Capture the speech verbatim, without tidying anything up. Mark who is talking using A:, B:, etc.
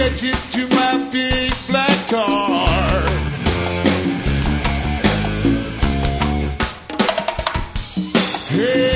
A: get you to my big black car. Hey.